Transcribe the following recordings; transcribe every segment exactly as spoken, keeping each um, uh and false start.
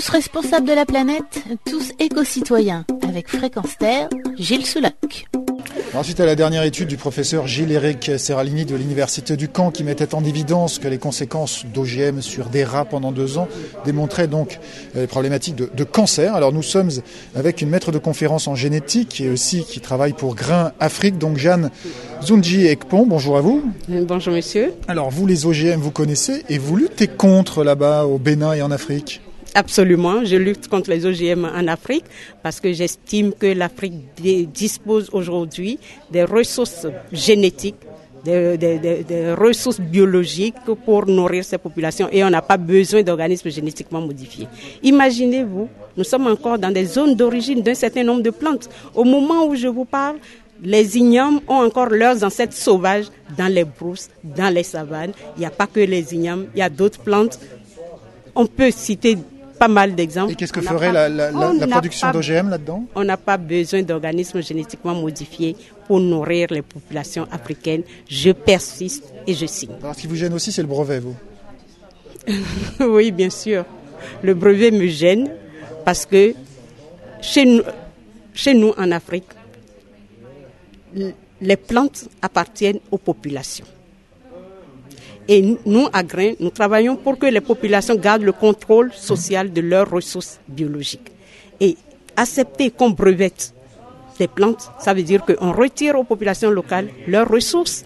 Tous responsables de la planète, tous éco-citoyens. Avec Fréquence Terre, Gilles Souloc. Ensuite, à la dernière étude du professeur Gilles-Éric Serralini de l'Université du Caen qui mettait en évidence que les conséquences d'O G M sur des rats pendant deux ans démontraient donc les problématiques de, de cancer. Alors nous sommes avec une maître de conférence en génétique et aussi qui travaille pour Grain Afrique, donc Jeanne Zoundji Ekpon. Bonjour à vous. Bonjour monsieur. Alors vous, les O G M, vous connaissez et vous luttez contre là-bas au Bénin et en Afrique ? Absolument, je lutte contre les O G M en Afrique parce que j'estime que l'Afrique dispose aujourd'hui des ressources génétiques, des, des, des, des ressources biologiques pour nourrir ces populations et on n'a pas besoin d'organismes génétiquement modifiés. Imaginez-vous, nous sommes encore dans des zones d'origine d'un certain nombre de plantes. Au moment où je vous parle, les ignames ont encore leurs ancêtres sauvages dans les brousses, dans les savanes. Il n'y a pas que les ignames, il y a d'autres plantes. On peut citer pas mal d'exemples. Et qu'est-ce que on ferait pas, la, la, la, la production d'O G M là-dedans ? On n'a pas besoin d'organismes génétiquement modifiés pour nourrir les populations africaines. Je persiste et je signe. Alors ce qui vous gêne aussi, c'est le brevet, vous ? Oui, bien sûr. Le brevet me gêne parce que chez nous, chez nous en Afrique, les plantes appartiennent aux populations. Et nous, à Grain, nous travaillons pour que les populations gardent le contrôle social de leurs ressources biologiques. Et accepter qu'on brevette des plantes, ça veut dire qu'on retire aux populations locales leurs ressources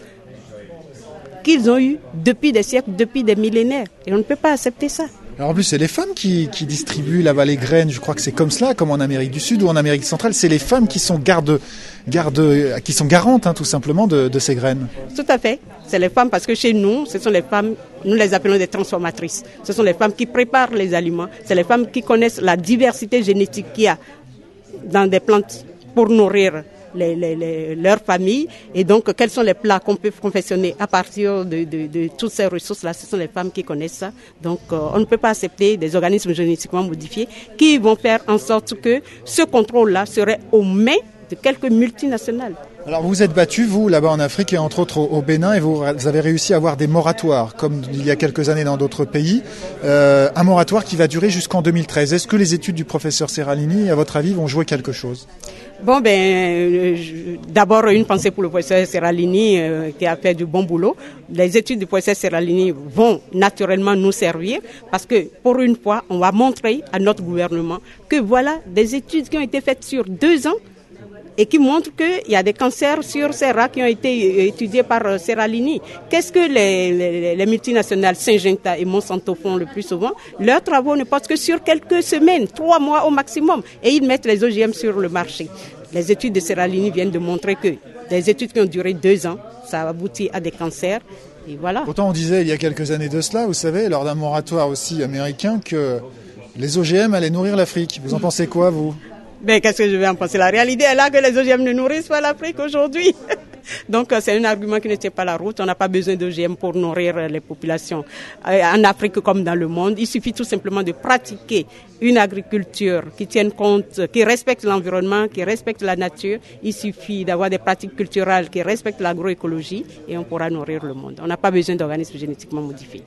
qu'ils ont eues depuis des siècles, depuis des millénaires. Et on ne peut pas accepter ça. Alors en plus, c'est les femmes qui, qui distribuent là-bas les graines. Je crois que c'est comme cela, comme en Amérique du Sud ou en Amérique centrale. C'est les femmes qui sont gardes, gardes, qui sont garantes, hein, tout simplement, de, de ces graines. Tout à fait. C'est les femmes parce que chez nous, ce sont les femmes, nous les appelons des transformatrices. Ce sont les femmes qui préparent les aliments. C'est les femmes qui connaissent la diversité génétique qu'il y a dans des plantes pour nourrir Les, les, les, leur famille et donc quels sont les plats qu'on peut confectionner à partir de, de, de toutes ces ressources-là. Ce sont les femmes qui connaissent ça. Donc euh, on ne peut pas accepter des organismes génétiquement modifiés qui vont faire en sorte que ce contrôle-là serait aux mains de quelques multinationales. Alors vous êtes battu, vous, là-bas en Afrique et entre autres au, au Bénin, et vous, vous avez réussi à avoir des moratoires, comme il y a quelques années dans d'autres pays, euh, un moratoire qui va durer jusqu'en deux mille treize. Est-ce que les études du professeur Serralini, à votre avis, vont jouer quelque chose ? Bon, ben, euh, je, d'abord une pensée pour le professeur Serralini euh, qui a fait du bon boulot. Les études du professeur Serralini vont naturellement nous servir parce que pour une fois, on va montrer à notre gouvernement que voilà des études qui ont été faites sur deux ans et qui montrent qu'il y a des cancers sur ces rats qui ont été étudiés par euh, Serralini. Qu'est-ce que les, les, les multinationales Syngenta et Monsanto font le plus souvent ? Leurs travaux ne portent que sur quelques semaines, trois mois au maximum, et ils mettent les O G M sur le marché. Les études de Serralini viennent de montrer que des études qui ont duré deux ans, ça aboutit à des cancers, et voilà. Pourtant, on disait il y a quelques années de cela, vous savez, lors d'un moratoire aussi américain, que les O G M allaient nourrir l'Afrique. Vous en pensez quoi, vous ? Ben, qu'est-ce que je vais en penser ? La réalité est là que les O G M ne nourrissent pas l'Afrique aujourd'hui. Donc, c'est un argument qui ne tient pas la route. On n'a pas besoin d'O G M pour nourrir les populations. En Afrique comme dans le monde, il suffit tout simplement de pratiquer une agriculture qui tienne compte, qui respecte l'environnement, qui respecte la nature. Il suffit d'avoir des pratiques culturelles qui respectent l'agroécologie et on pourra nourrir le monde. On n'a pas besoin d'organismes génétiquement modifiés.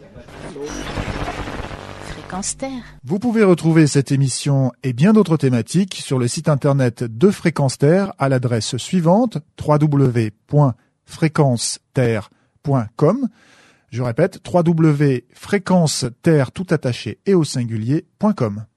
Vous pouvez retrouver cette émission et bien d'autres thématiques sur le site internet de Fréquence Terre à l'adresse suivante w w w point fréquence terre point com. Je répète, w w w point fréquence terre tout attaché et au singulier point com.